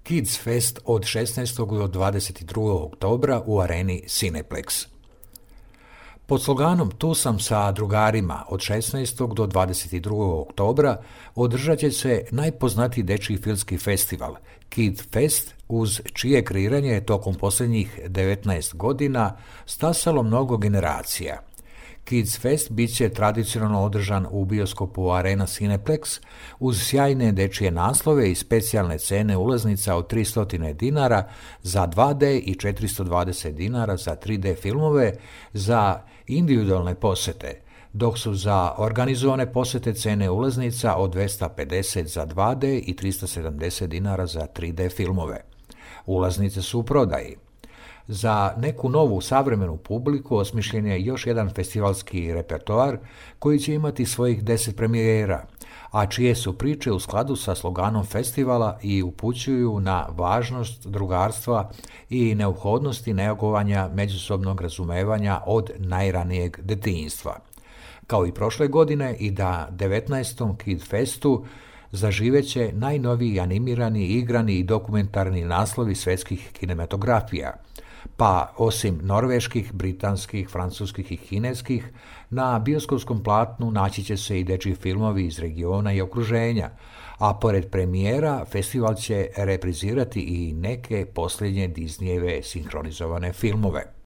Kids Fest od 16. do 22. oktobra u areni Cineplex. Pod sloganom Tu sam sa drugarima od 16. do 22. oktobra održat će se najpoznatiji dečji filmski festival Kid Fest, uz čije kreiranje je tokom posljednjih 19 godina stasalo mnogo generacija. Kids Fest bit će tradicionalno održan u bioskopu Arena Cineplex uz sjajne dečje naslove i specijalne cene ulaznica od 300 dinara za 2D i 420 dinara za 3D filmove za individualne posete, dok su za organizovane posete cene ulaznica od 250 za 2D i 370 dinara za 3D filmove. Ulaznice su u prodaji. Za neku novu savremenu publiku osmišljen je još jedan festivalski repertoar koji će imati svojih 10 premijera, a čije su priče u skladu sa sloganom festivala i upućuju na važnost drugarstva i neophodnosti negovanja međusobnog razumevanja od najranijeg detinjstva. Kao i prošle godine i da 19. Kid Festu zaživeće najnoviji animirani, igrani i dokumentarni naslovi svetskih kinematografija, pa osim norveških, britanskih, francuskih i kineskih, na bioskopskom platnu naći će se i dečji filmovi iz regiona i okruženja, a pored premijera festival će reprizirati i neke posljednje Disneyjeve sinhronizovane filmove.